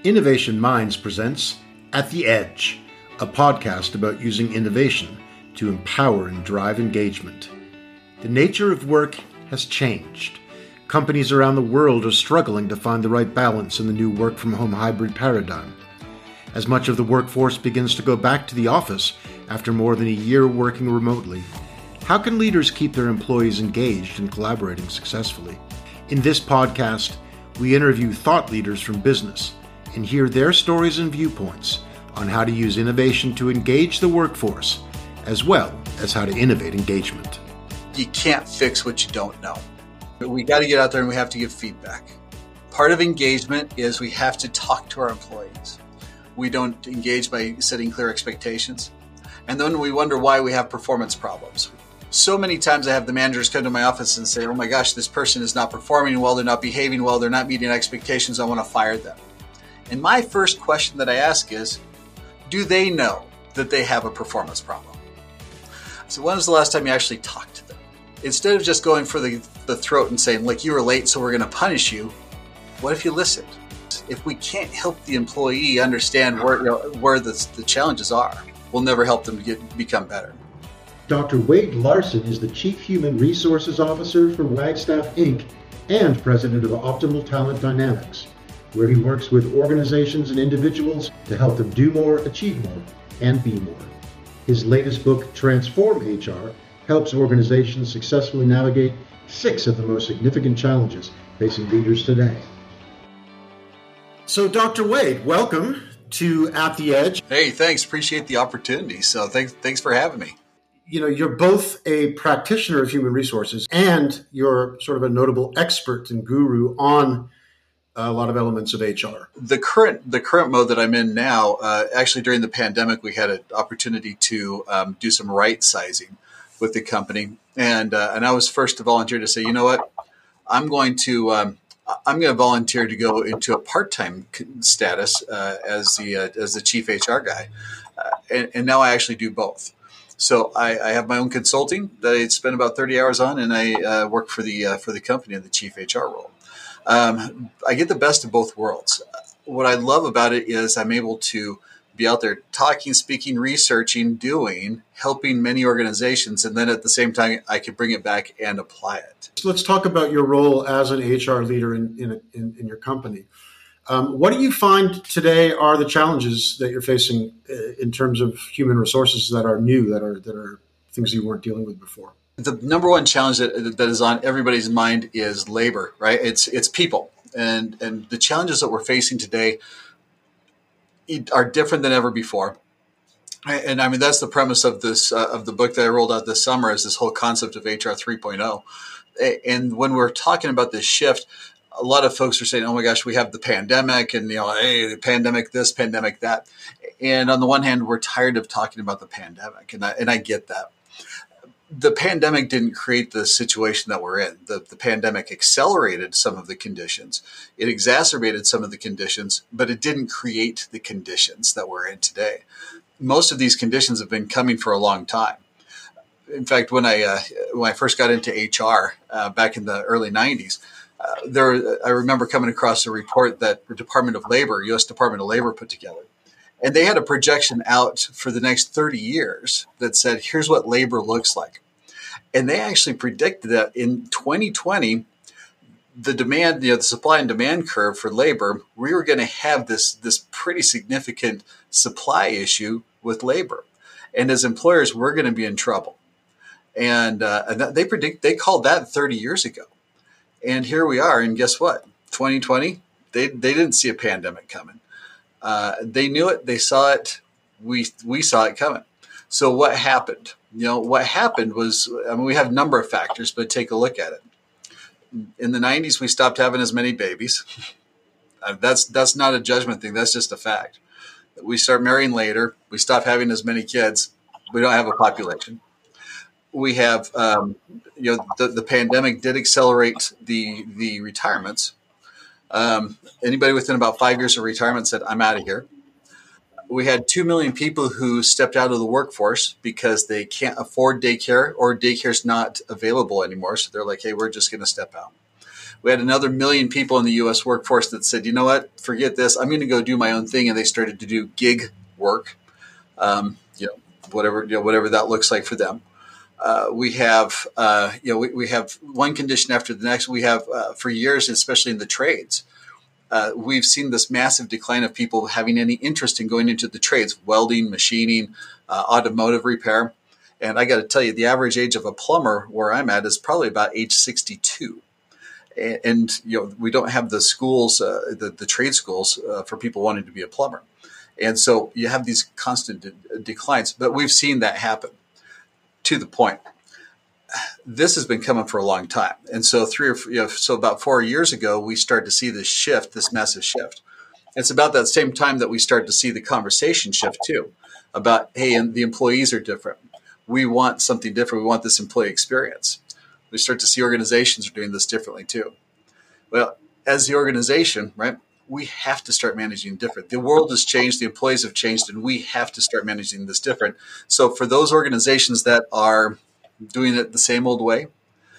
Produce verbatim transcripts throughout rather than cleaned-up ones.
Innovation Minds presents At the Edge, a podcast about using innovation to empower and drive engagement. The nature of work has changed. Companies around the world are struggling to find the right balance in the new work-from-home hybrid paradigm. As much of the workforce begins to go back to the office after more than a year working remotely, how can leaders keep their employees engaged and collaborating successfully? In this podcast, we interview thought leaders from business and hear their stories and viewpoints on how to use innovation to engage the workforce, as well as how to innovate engagement. You can't fix what you don't know. We got to get out there and we have to give feedback. Part of engagement is we have to talk to our employees. We don't engage by setting clear expectations. And then we wonder why we have performance problems. So many times I have the managers come to my office and say, oh my gosh, this person is not performing well, they're not behaving well, they're not meeting expectations, I want to fire them. And my first question that I ask is, do they know that they have a performance problem? So when was the last time you actually talked to them? Instead of just going for the, the throat and saying, like, you were late, so we're going to punish you, what if you listened? If we can't help the employee understand where, you know, where the, the challenges are, we'll never help them get, become better. Doctor Wade Larson is the Chief Human Resources Officer for Wagstaff Incorporated and President of Optimal Talent Dynamics, where he works with organizations and individuals to help them do more, achieve more, and be more. His latest book, Transform H R, helps organizations successfully navigate six of the most significant challenges facing leaders today. So, Doctor Wade, welcome to At the Edge. Hey, thanks. Appreciate the opportunity. So thanks, thanks for having me. You know, you're both a practitioner of human resources and you're sort of a notable expert and guru on a lot of elements of H R. The current the current mode that I'm in now, uh, actually during the pandemic, we had an opportunity to um, do some right sizing with the company, and uh, and I was first to volunteer to say, you know what, I'm going to um, I'm going to volunteer to go into a part time status uh, as the uh, as the chief H R guy, uh, and, and now I actually do both. So I, I have my own consulting that I spend about thirty hours on, and I uh, work for the uh, for the company in the chief H R role. Um, I get the best of both worlds. What I love about it is I'm able to be out there talking, speaking, researching, doing, helping many organizations, and then at the same time, I can bring it back and apply it. So let's talk about your role as an H R leader in in, in, in your company. Um, what do you find today are the challenges that you're facing in terms of human resources that are new, that are that are things you weren't dealing with before? The number one challenge that, that is on everybody's mind is labor, right? It's it's people. And and the challenges that we're facing today are different than ever before. And I mean, that's the premise of this, uh, of the book that I rolled out this summer, is this whole concept of H R three point oh. And when we're talking about this shift, a lot of folks are saying, oh my gosh, we have the pandemic and, you know, hey, the pandemic this, pandemic that. And on the one hand, we're tired of talking about the pandemic. And I, and I get that. The pandemic didn't create the situation that we're in. The, the pandemic accelerated some of the conditions. It exacerbated some of the conditions, but it didn't create the conditions that we're in today. Most of these conditions have been coming for a long time. In fact, when I uh, when I first got into H R uh, back in the early nineties, uh, there I remember coming across a report that the Department of Labor, U S Department of Labor, put together. And they had a projection out for the next thirty years that said, here's what labor looks like. And they actually predicted that in twenty twenty, the demand, you know, the supply and demand curve for labor, we were going to have this, this pretty significant supply issue with labor. And as employers, we're going to be in trouble. And, uh, and they predict, they called that thirty years ago. And here we are. And guess what? twenty twenty, they, they didn't see a pandemic coming. Uh, they knew it. They saw it. We we saw it coming. So what happened? You know, what happened was, I mean, we have a number of factors, but take a look at it. In the nineties, we stopped having as many babies. Uh, that's that's not a judgment thing. That's just a fact. We start marrying later. We stop having as many kids. We don't have a population. We have, um, you know, the, the pandemic did accelerate the the retirements. Um, anybody within about five years of retirement said, I'm out of here. We had two million people who stepped out of the workforce because they can't afford daycare or daycare's not available anymore. So they're like, hey, we're just going to step out. We had another million people in the U S workforce that said, you know what, forget this. I'm going to go do my own thing. And they started to do gig work, um, you know, whatever, you know, whatever that looks like for them. Uh, we have, uh, you know, we, we have one condition after the next. We have uh, for years, especially in the trades, uh, we've seen this massive decline of people having any interest in going into the trades, welding, machining, uh, automotive repair. And I got to tell you, the average age of a plumber where I'm at is probably about age sixty-two. And, and you know, we don't have the schools, uh, the, the trade schools uh, for people wanting to be a plumber. And so you have these constant de- declines, but we've seen that happen. To the point, this has been coming for a long time. And so three or you know, so about four years ago, we started to see this shift, this massive shift. It's about that same time that we start to see the conversation shift too, about, hey, and the employees are different. We want something different. We want this employee experience. We start to see organizations are doing this differently too. Well, as the organization, right, we have to start managing different. The world has changed, the employees have changed, and we have to start managing this different. So for those organizations that are doing it the same old way,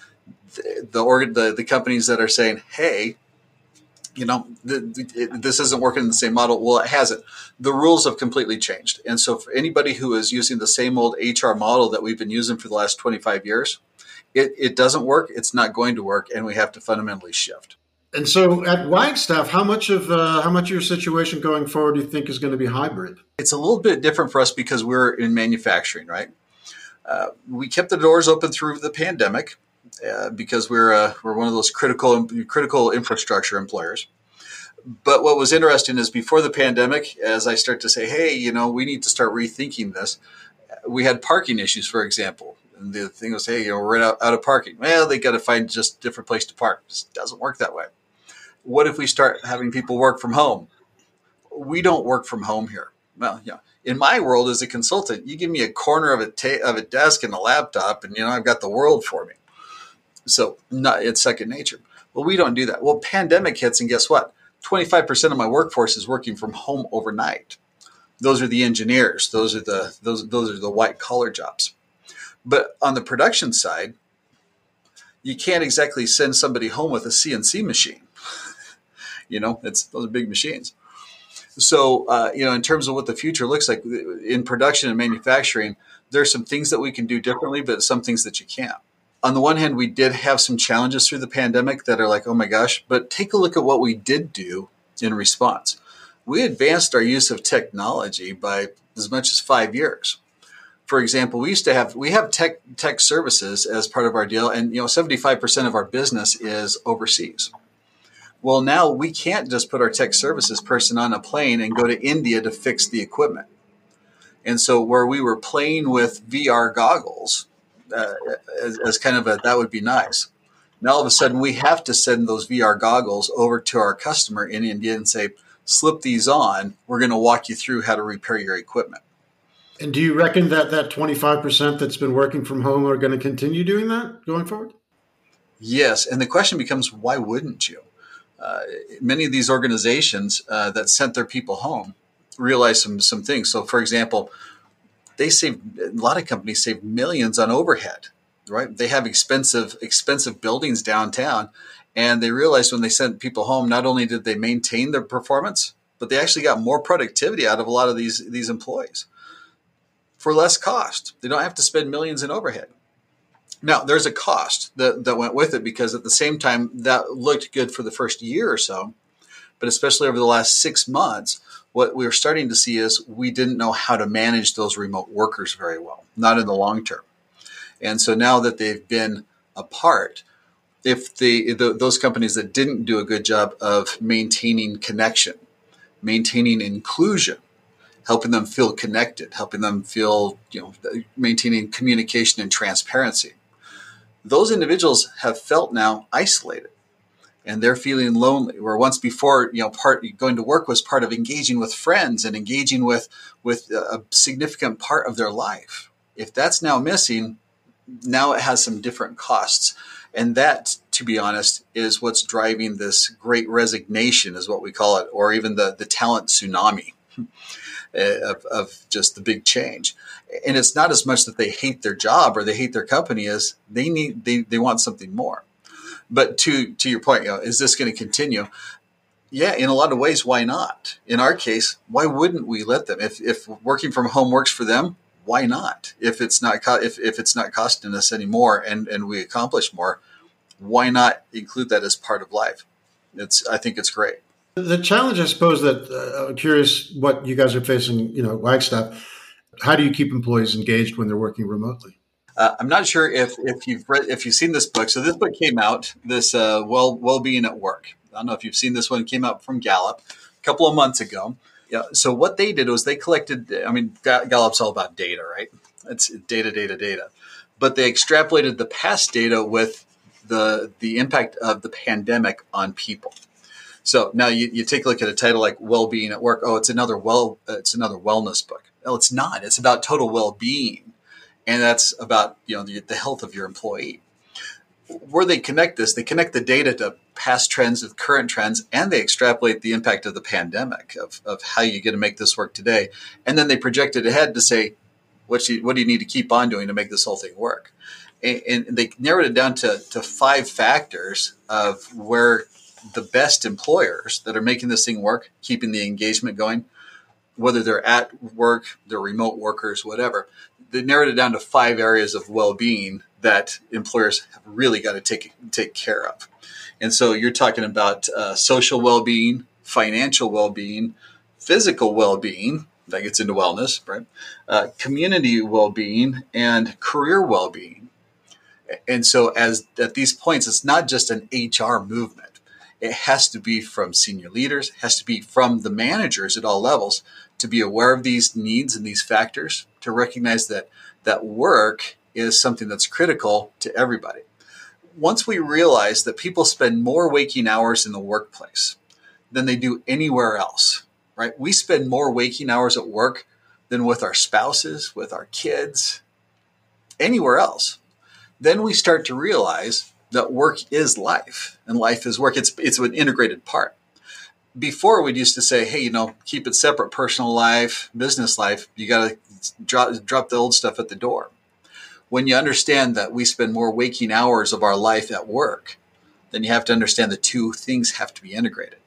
the the, org, the, the companies that are saying, hey, you know, the, the, this isn't working in the same model, well, it hasn't. The rules have completely changed. And so for anybody who is using the same old H R model that we've been using for the last twenty-five years, it, it doesn't work, it's not going to work, and we have to fundamentally shift. And so at Wagstaff, how much of uh, how much of your situation going forward do you think is going to be hybrid? It's a little bit different for us because we're in manufacturing, right? Uh, we kept the doors open through the pandemic uh, because we're uh, we're one of those critical critical infrastructure employers. But what was interesting is before the pandemic, as I start to say, hey, you know, we need to start rethinking this. We had parking issues, for example. And the thing was, hey, you know, we're out, out of parking. Well, they got to find just a different place to park. It just doesn't work that way. What if we start having people work from home? We don't work from home here. Well, yeah. In my world as a consultant, you give me a corner of a ta- of a desk and a laptop, and you know I've got the world for me. So, not it's second nature. Well, we don't do that. Well, pandemic hits, and guess what? twenty-five percent of my workforce is working from home overnight. Those are the engineers. Those are the those those are the white collar jobs. But on the production side, you can't exactly send somebody home with a C N C machine. You know, it's those are big machines. So, uh, you know, in terms of what the future looks like in production and manufacturing, there are some things that we can do differently, but some things that you can't. On the one hand, we did have some challenges through the pandemic that are like, oh my gosh, but take a look at what we did do in response. We advanced our use of technology by as much as five years. For example, we used to have, we have tech tech services as part of our deal, and, you know, seventy-five percent of our business is overseas. Well, now we can't just put our tech services person on a plane and go to India to fix the equipment. And so where we were playing with V R goggles uh, as, as kind of a, that would be nice. Now all of a sudden we have to send those V R goggles over to our customer in India and say, slip these on. We're going to walk you through how to repair your equipment. And do you reckon that that twenty-five percent that's been working from home are going to continue doing that going forward? Yes. And the question becomes, why wouldn't you? Uh, many of these organizations uh, that sent their people home realized some some things. So, for example, they save a lot of companies save millions on overhead. Right? They have expensive expensive buildings downtown, and they realized when they sent people home, not only did they maintain their performance, but they actually got more productivity out of a lot of these these employees for less cost. They don't have to spend millions in overhead. Now, there's a cost that, that went with it because at the same time, that looked good for the first year or so. But especially over the last six months, what we were starting to see is we didn't know how to manage those remote workers very well, not in the long term. And so now that they've been apart, if the, the those companies that didn't do a good job of maintaining connection, maintaining inclusion, helping them feel connected, helping them feel, you know, maintaining communication and transparency, those individuals have felt now isolated and they're feeling lonely, where once before, you know, part going to work was part of engaging with friends and engaging with, with a significant part of their life. If that's now missing, now it has some different costs. And that, to be honest, is what's driving this great resignation, is what we call it, or even the, the talent tsunami of, of just the big change. And it's not as much that they hate their job or they hate their company as they need, they, they want something more. But to to your point, you know, is this going to continue? Yeah, in a lot of ways, why not? In our case, why wouldn't we let them? If if working from home works for them, why not? If it's not co- if if it's not costing us any more and and we accomplish more, why not include that as part of life? It's I think it's great. The challenge, I suppose, that uh, I'm curious what you guys are facing, you know, Wagstaff. How do you keep employees engaged when they're working remotely? Uh, I'm not sure if if you've read if you've seen this book. So this book came out, this uh, well well-being at work. I don't know if you've seen this one. It came out from Gallup a couple of months ago. Yeah. So what they did was they collected. I mean, Gallup's all about data, right? It's data, data, data. But they extrapolated the past data with the the impact of the pandemic on people. So now you, you take a look at a title like "Well-being at Work." Oh, it's another well, it's another wellness book. No, it's not. It's about total well-being, and that's about you know the, the health of your employee. Where they connect this, they connect the data to past trends with current trends, and they extrapolate the impact of the pandemic of, of how you get to make this work today, and then they project it ahead to say, what do you, what do you need to keep on doing to make this whole thing work? And, and they narrowed it down to to five factors of where the best employers that are making this thing work, keeping the engagement going, whether they're at work, they're remote workers, whatever. They narrowed it down to five areas of well-being that employers have really got to take take care of. And so you're talking about uh, social well-being, financial well-being, physical well-being, that gets into wellness, right? Uh, community well-being, and career well-being. And so as at these points, it's not just an H R movement. It has to be from senior leaders, it has to be from the managers at all levels to be aware of these needs and these factors, to recognize that that work is something that's critical to everybody. Once we realize that people spend more waking hours in the workplace than they do anywhere else, right? We spend more waking hours at work than with our spouses, with our kids, anywhere else. Then we start to realize that work is life and life is work. It's it's an integrated part. Before we'd used to say, hey, you know, keep it separate, personal life, business life. You got to drop, drop the old stuff at the door. When you understand that we spend more waking hours of our life at work, then you have to understand the two things have to be integrated.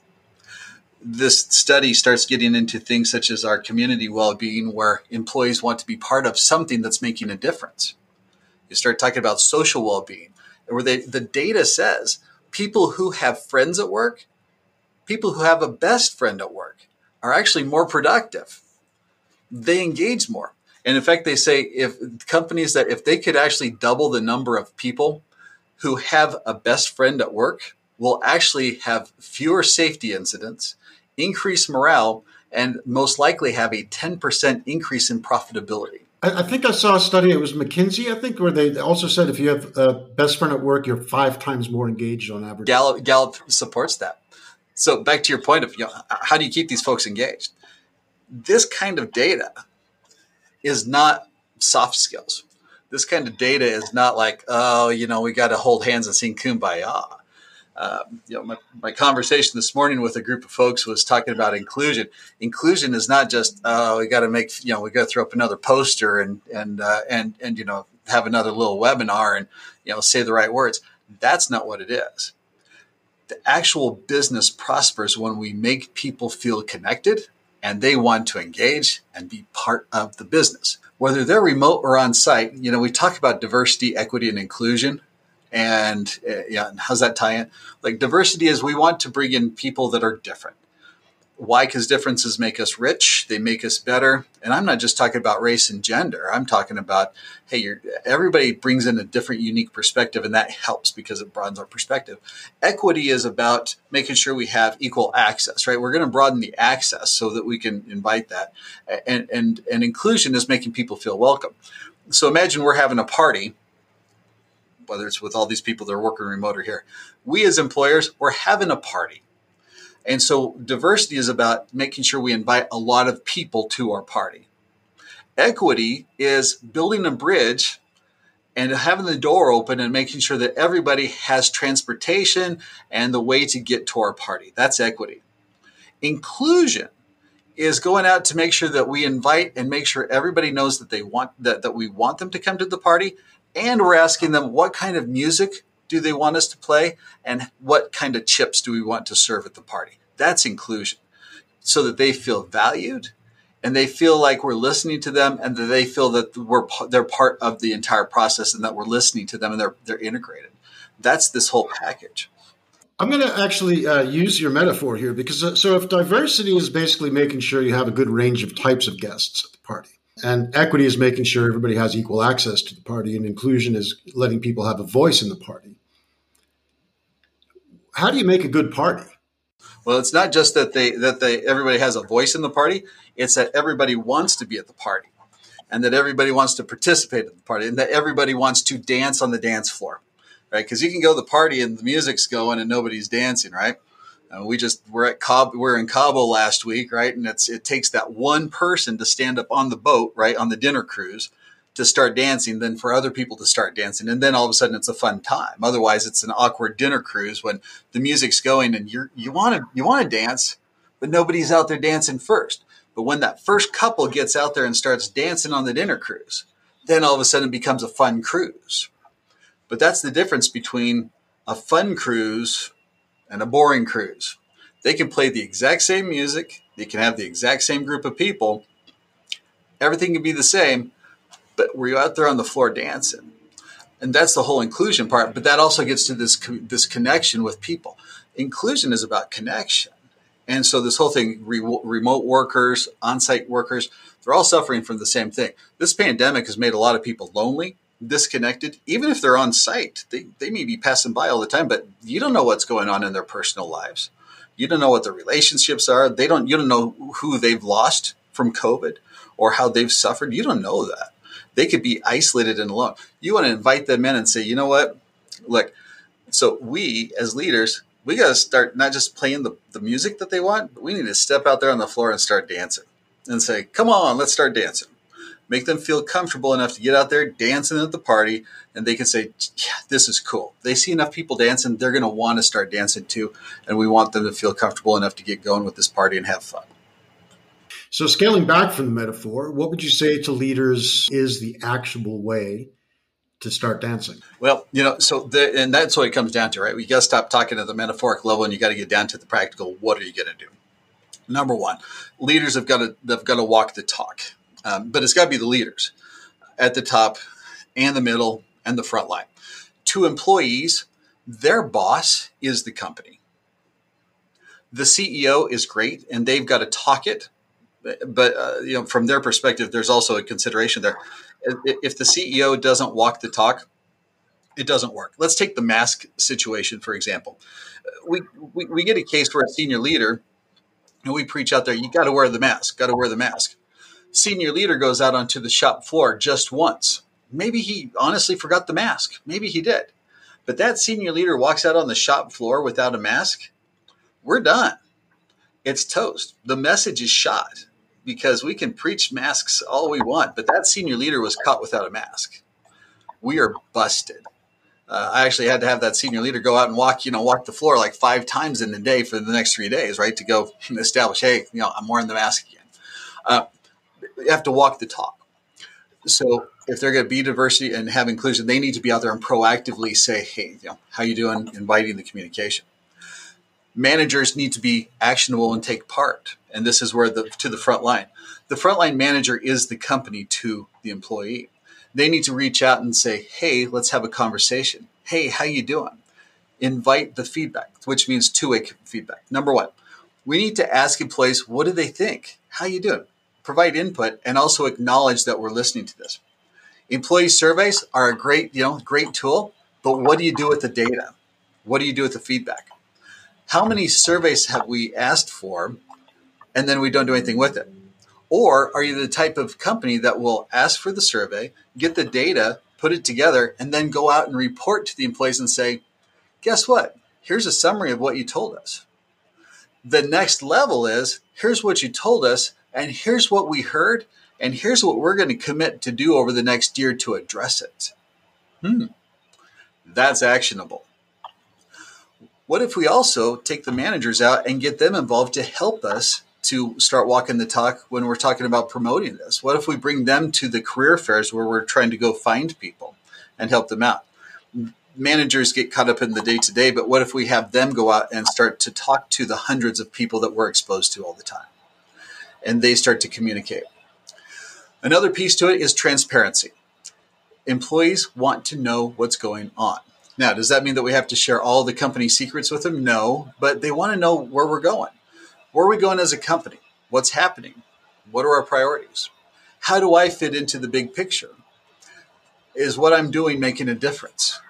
This study starts getting into things such as our community well-being, where employees want to be part of something that's making a difference. You start talking about social well-being, where they, the data says people who have friends at work, people who have a best friend at work are actually more productive. They engage more. And in fact, they say if companies that if they could actually double the number of people who have a best friend at work, will actually have fewer safety incidents, increase morale, and most likely have a ten percent increase in profitability. I think I saw a study, it was McKinsey, I think, where they also said if you have a best friend at work, you're five times more engaged on average. Gallup, Gallup supports that. So back to your point of, you know, how do you keep these folks engaged? This kind of data is not soft skills. This kind of data is not like, oh, you know, we got to hold hands and sing Kumbaya. Uh, you know, my, my conversation this morning with a group of folks was talking about inclusion. Inclusion is not just, oh, we got to make, you know, we got to throw up another poster and and uh, and and you know have another little webinar and you know say the right words. That's not what it is. The actual business prospers when we make people feel connected and they want to engage and be part of the business, whether they're remote or on site. You know, we talk about diversity, equity, and inclusion. And uh, yeah, how's that tie in? Like diversity is we want to bring in people that are different. Why? Because differences make us rich. They make us better. And I'm not just talking about race and gender. I'm talking about, hey, you're, everybody brings in a different, unique perspective, and that helps because it broadens our perspective. Equity is about making sure we have equal access, right? We're going to broaden the access so that we can invite that. And, and, and inclusion is making people feel welcome. So imagine we're having a party, whether it's with all these people that are working remote or here. We as employers, we're having a party. And so diversity is about making sure we invite a lot of people to our party. Equity is building a bridge and having the door open and making sure that everybody has transportation and the way to get to our party. That's equity. Inclusion is going out to make sure that we invite and make sure everybody knows that they want that, that we want them to come to the party. And we're asking them, what kind of music do they want us to play? And what kind of chips do we want to serve at the party? That's inclusion, so that they feel valued and they feel like we're listening to them, and that they feel that we're they're part of the entire process and that we're listening to them and they're they're integrated. That's this whole package. I'm going to actually uh, use your metaphor here, because uh, so if diversity is basically making sure you have a good range of types of guests at the party, and equity is making sure everybody has equal access to the party, and inclusion is letting people have a voice in the party, how do you make a good party? Well, it's not just that they that they everybody has a voice in the party. It's that everybody wants to be at the party, and that everybody wants to participate at the party, and that everybody wants to dance on the dance floor. Right, because you can go to the party and the music's going and nobody's dancing, right? Uh, we just we're at Cabo, we're in Cabo last week, right? And it's it takes that one person to stand up on the boat, right, on the dinner cruise, to start dancing, then for other people to start dancing, and then all of a sudden it's a fun time. Otherwise, it's an awkward dinner cruise when the music's going and you're you want to you want to dance, but nobody's out there dancing first. But when that first couple gets out there and starts dancing on the dinner cruise, then all of a sudden it becomes a fun cruise. But that's the difference between a fun cruise and a boring cruise. They can play the exact same music. They can have the exact same group of people. Everything can be the same, but we're out there on the floor dancing. And that's the whole inclusion part. But that also gets to this, this connection with people. Inclusion is about connection. And so this whole thing, re- remote workers, on-site workers, they're all suffering from the same thing. This pandemic has made a lot of people lonely, disconnected. Even if they're on site, they, they may be passing by all the time, but you don't know what's going on in their personal lives. You don't know what their relationships are. They don't, you don't know who they've lost from COVID or how they've suffered. You don't know that. They could be isolated and alone. You want to invite them in and say, you know what, look, so we as leaders, we got to start not just playing the, the music that they want, but we need to step out there on the floor and start dancing and say, come on, let's start dancing. Make them feel comfortable enough to get out there dancing at the party, and they can say, yeah, this is cool. They see enough people dancing, they're going to want to start dancing too, and we want them to feel comfortable enough to get going with this party and have fun. So scaling back from the metaphor, what would you say to leaders is the actual way to start dancing? Well, you know, so the, and that's what it comes down to, right? We got to stop talking at the metaphoric level, and you got to get down to the practical. What are you going to do? Number one, leaders have got to they've got to walk the talk. Um, but it's got to be the leaders at the top and the middle and the front line. To employees, their boss is the company. The C E O is great, and they've got to talk it. But uh, you know, from their perspective, there's also a consideration there. If the C E O doesn't walk the talk, it doesn't work. Let's take the mask situation, for example. We, we, we get a case where a senior leader, and we preach out there, you got to wear the mask, got to wear the mask. Senior leader goes out onto the shop floor just once. Maybe he honestly forgot the mask. Maybe he did. But that senior leader walks out on the shop floor without a mask. We're done. It's toast. The message is shot, because we can preach masks all we want, but that senior leader was caught without a mask. We are busted. Uh, I actually had to have that senior leader go out and walk, you know, walk the floor like five times in a day for the next three days, right? To go establish, hey, you know, I'm wearing the mask again. Uh, You have to walk the talk. So if they're going to be diversity and have inclusion, they need to be out there and proactively say, hey, you know, how you doing? Inviting the communication. Managers need to be actionable and take part. And this is where the to the front line. The frontline manager is the company to the employee. They need to reach out and say, hey, let's have a conversation. Hey, how you doing? Invite the feedback, which means two-way feedback. Number one, we need to ask employees, what do they think? How you doing? Provide input and also acknowledge that we're listening to this. Employee surveys are a great, you know, great tool, but what do you do with the data? What do you do with the feedback? How many surveys have we asked for and then we don't do anything with it? Or are you the type of company that will ask for the survey, get the data, put it together, and then go out and report to the employees and say, guess what? Here's a summary of what you told us. The next level is, here's what you told us, and here's what we heard, and here's what we're going to commit to do over the next year to address it. Hmm. That's actionable. What if we also take the managers out and get them involved to help us to start walking the talk when we're talking about promoting this? What if we bring them to the career fairs where we're trying to go find people and help them out? managers get caught up in the day-to-day, but what if we have them go out and start to talk to the hundreds of people that we're exposed to all the time, and they start to communicate? Another piece to it is transparency. Employees want to know what's going on. Now, does that mean that we have to share all the company secrets with them? No, but they want to know where we're going. Where are we going as a company? What's happening? What are our priorities? How do I fit into the big picture? Is what I'm doing making a difference?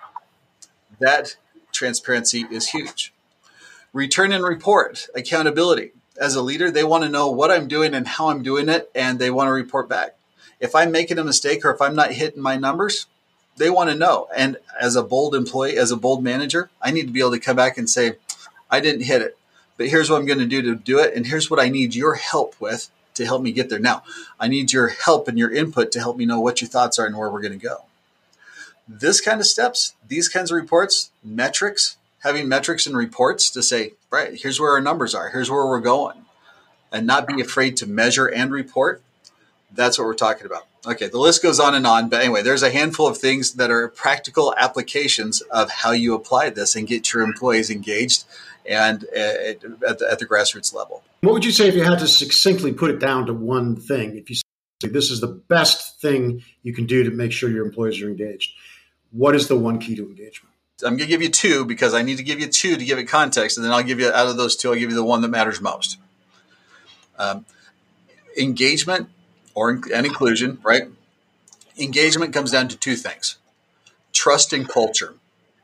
That transparency is huge. Return and report, accountability. As a leader, they want to know what I'm doing and how I'm doing it, and they want to report back. If I'm making a mistake or if I'm not hitting my numbers, they want to know. And as a bold employee, as a bold manager, I need to be able to come back and say, I didn't hit it, but here's what I'm going to do to do it, and here's what I need your help with to help me get there. Now, I need your help and your input to help me know what your thoughts are and where we're going to go. This kind of steps, these kinds of reports, metrics, having metrics and reports to say, right, here's where our numbers are, here's where we're going, and not be afraid to measure and report. That's what we're talking about. Okay, the list goes on and on, but anyway, there's a handful of things that are practical applications of how you apply this and get your employees engaged and at the, at the grassroots level. What would you say if you had to succinctly put it down to one thing? If you say this is the best thing you can do to make sure your employees are engaged, what is the one key to engagement? I'm going to give you two because I need to give you two to give it context, and then I'll give you, out of those two, I'll give you the one that matters most. Um, engagement or and inclusion, right? Engagement comes down to two things: trust and culture.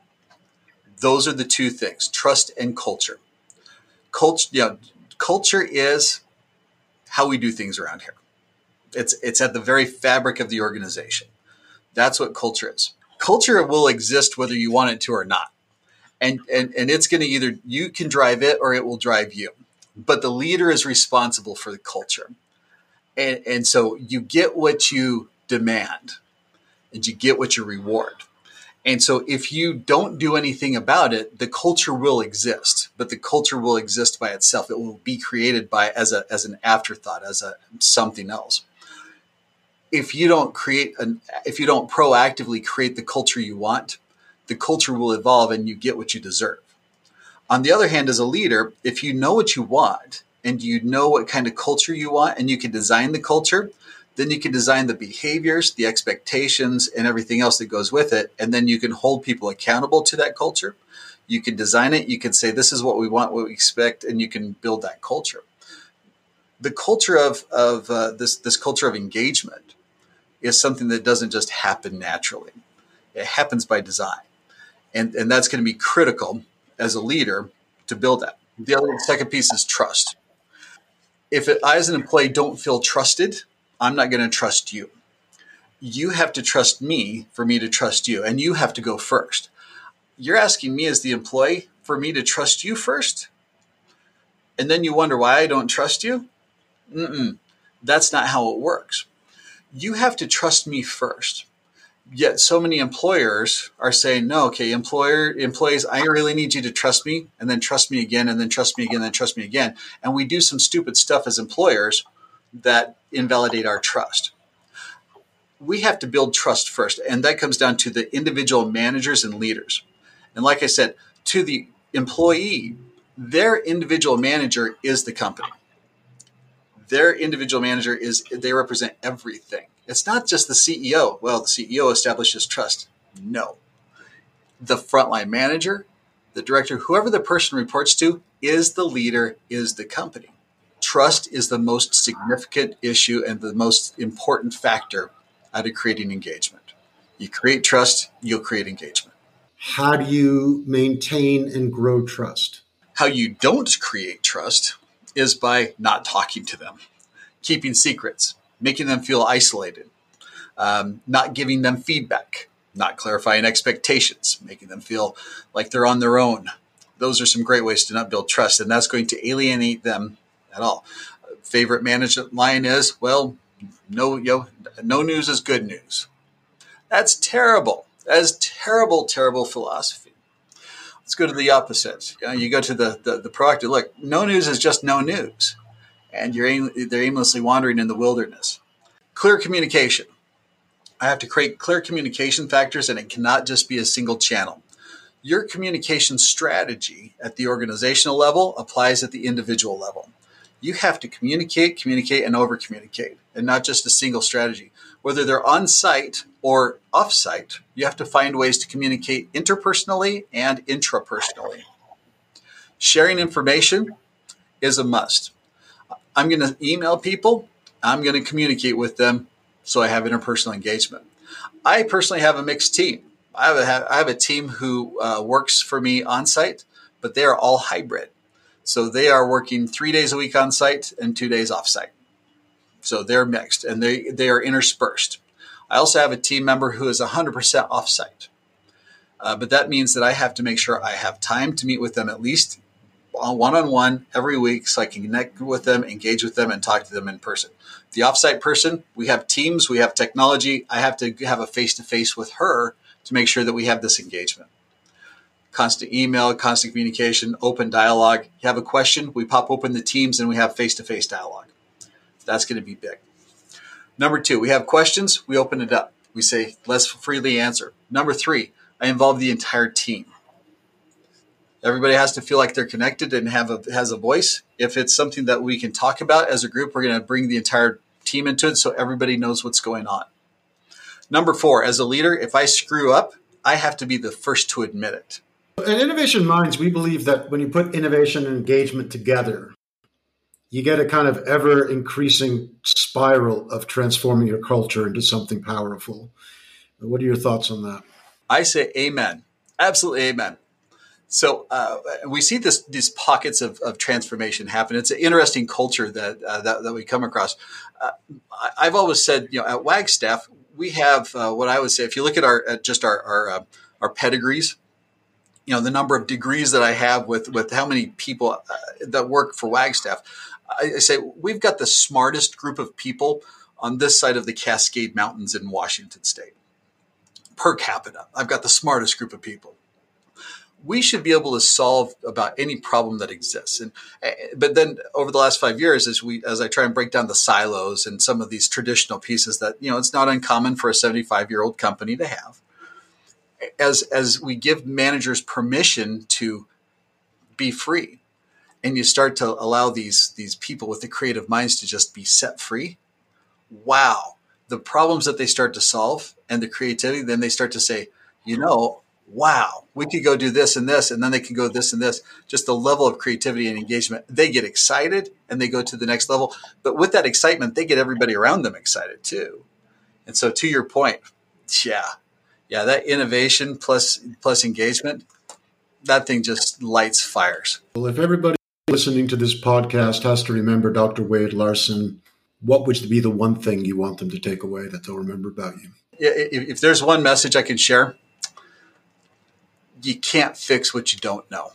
Those are the two things: trust and culture. Culture, you know, culture is how we do things around here. It's it's at the very fabric of the organization. That's what culture is. Culture will exist whether you want it to or not. And, and, and it's going to either, you can drive it or it will drive you. But the leader is responsible for the culture. And, and so you get what you demand and you get what you reward. And so if you don't do anything about it, the culture will exist, but the culture will exist by itself. It will be created by as a, as an afterthought, as a something else. If you don't create an, if you don't proactively create the culture you want, the culture will evolve and you get what you deserve. On the other hand, as a leader, if you know what you want and you know what kind of culture you want and you can design the culture, then you can design the behaviors, the expectations, and everything else that goes with it. And then you can hold people accountable to that culture. You can design it. You can say, this is what we want, what we expect, and you can build that culture. The culture of, of uh, this, this culture of engagement is something that doesn't just happen naturally. It happens by design. And, and that's going to be critical as a leader to build that. The other second piece is trust. If it, I as an employee don't feel trusted, I'm not going to trust you. You have to trust me for me to trust you, and you have to go first. You're asking me as the employee for me to trust you first? And then you wonder why I don't trust you? Mm-mm. That's not how it works. You have to trust me first. Yet so many employers are saying, no, okay, employer employees, I really need you to trust me, and then trust me again, and then trust me again, and then trust me again. And we do some stupid stuff as employers that invalidate our trust. We have to build trust first, and that comes down to the individual managers and leaders. And like I said, to the employee, their individual manager is the company. Their individual manager is, they represent everything. It's not just the C E O. Well, the C E O establishes trust. No. The frontline manager, the director, whoever the person reports to, is the leader, is the company. Trust is the most significant issue and the most important factor out of creating engagement. You create trust, you'll create engagement. How do you maintain and grow trust? How you don't create trust is by not talking to them, keeping secrets, making them feel isolated, um, not giving them feedback, not clarifying expectations, making them feel like they're on their own. Those are some great ways to not build trust, and that's going to alienate them at all. Favorite management line is, well, no, you know, no news is good news. That's terrible. That is terrible, terrible philosophy. Let's go to the opposite. You know, you go to the, the, the proactive. Look, no news is just no news. And you're aim, they're aimlessly wandering in the wilderness. Clear communication. I have to create clear communication factors, and it cannot just be a single channel. Your communication strategy at the organizational level applies at the individual level. You have to communicate, communicate, and over-communicate, and not just a single strategy. Whether they're on-site or off-site, you have to find ways to communicate interpersonally and intrapersonally. Sharing information is a must. I'm going to email people. I'm going to communicate with them so I have interpersonal engagement. I personally have a mixed team. I have a, I have a team who uh, works for me on-site, but they are all hybrid. So they are working three days a week on-site and two days off-site. So they're mixed and they, they are interspersed. I also have a team member who is one hundred percent off-site. Uh, but that means that I have to make sure I have time to meet with them at least one-on-one every week so I can connect with them, engage with them, and talk to them in person. The off-site person, we have teams, we have technology. I have to have a face-to-face with her to make sure that we have this engagement. Constant email, constant communication, open dialogue. You have a question, we pop open the Teams and we have face-to-face dialogue. That's going to be big. Number two, we have questions, we open it up. We say, let's freely answer. Number three, I involve the entire team. Everybody has to feel like they're connected and have a has a voice. If it's something that we can talk about as a group, we're going to bring the entire team into it so everybody knows what's going on. Number four, as a leader, if I screw up, I have to be the first to admit it. At Innovation Minds, we believe that when you put innovation and engagement together, you get a kind of ever-increasing spiral of transforming your culture into something powerful. What are your thoughts on that? I say amen. Absolutely amen. So uh, we see this, these pockets of, of transformation happen. It's an interesting culture that uh, that, that we come across. Uh, I've always said, you know, at Wagstaff, we have uh, what I would say. If you look at our at just our our, uh, our pedigrees, you know, the number of degrees that I have with with how many people uh, that work for Wagstaff, I, I say we've got the smartest group of people on this side of the Cascade Mountains in Washington State per capita. I've got the smartest group of people. We should be able to solve about any problem that exists. And but then over the last five years, as we as I try and break down the silos and some of these traditional pieces that, you know, it's not uncommon for a seventy-five-year-old company to have. As as we give managers permission to be free, and you start to allow these these people with the creative minds to just be set free, wow, the problems that they start to solve and the creativity, then they start to say, you know, wow, we could go do this and this, and then they could go this and this. Just the level of creativity and engagement. They get excited and they go to the next level. But with that excitement, they get everybody around them excited too. And so to your point, yeah, yeah, that innovation plus plus engagement, that thing just lights fires. Well, if everybody listening to this podcast has to remember Doctor Wade Larson, what would be the one thing you want them to take away that they'll remember about you? Yeah, if, if there's one message I can share, you can't fix what you don't know.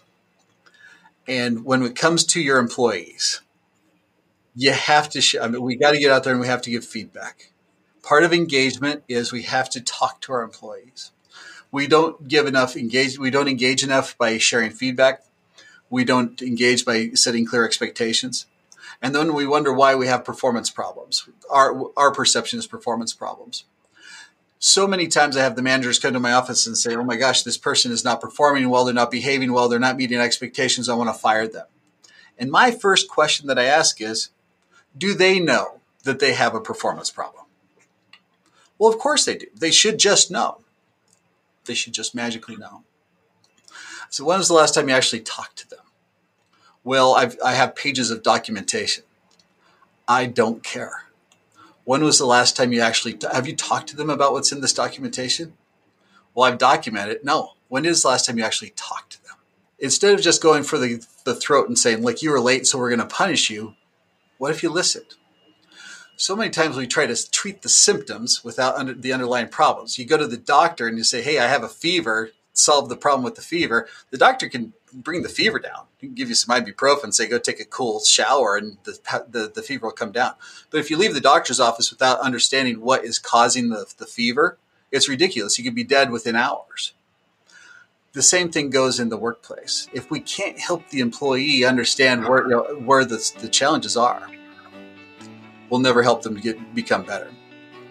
And when it comes to your employees, you have to, sh- I mean, we got to get out there and we have to give feedback. Part of engagement is we have to talk to our employees. We don't give enough engage. We don't engage enough by sharing feedback. We don't engage by setting clear expectations. And then we wonder why we have performance problems. Our, our perception is performance problems. So many times I have the managers come to my office and say, oh my gosh, this person is not performing well. They're not behaving well. They're not meeting expectations. I want to fire them. And my first question that I ask is, do they know that they have a performance problem? Well, of course they do. They should just know. They should just magically know. So when was the last time you actually talked to them? Well, I've, I have pages of documentation. I don't care. When was the last time you actually, have you talked to them about what's in this documentation? Well, I've documented it. No. When is the last time you actually talked to them? Instead of just going for the, the throat and saying, like, you were late, so we're going to punish you. What if you listened? So many times we try to treat the symptoms without under, the underlying problems. You go to the doctor and you say, hey, I have a fever, solve the problem with the fever. The doctor can bring the fever down. He can give you some ibuprofen and say, go take a cool shower and the, the, the fever will come down. But if you leave the doctor's office without understanding what is causing the, the fever, it's ridiculous. You could be dead within hours. The same thing goes in the workplace. If we can't help the employee understand where, you know, where the, the challenges are, we'll never help them get become better.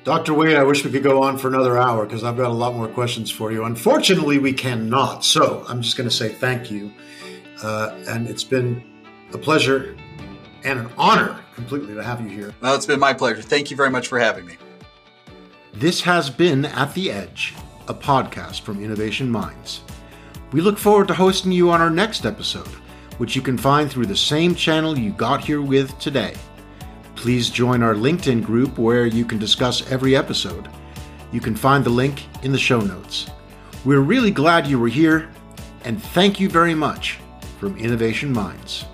Doctor Wade, I wish we could go on for another hour because I've got a lot more questions for you. Unfortunately, we cannot. So I'm just going to say thank you. Uh, and it's been a pleasure and an honor completely to have you here. Well, it's been my pleasure. Thank you very much for having me. This has been At the Edge, a podcast from Innovation Minds. We look forward to hosting you on our next episode, which you can find through the same channel you got here with today. Please join our LinkedIn group where you can discuss every episode. You can find the link in the show notes. We're really glad you were here, and thank you very much from Innovation Minds.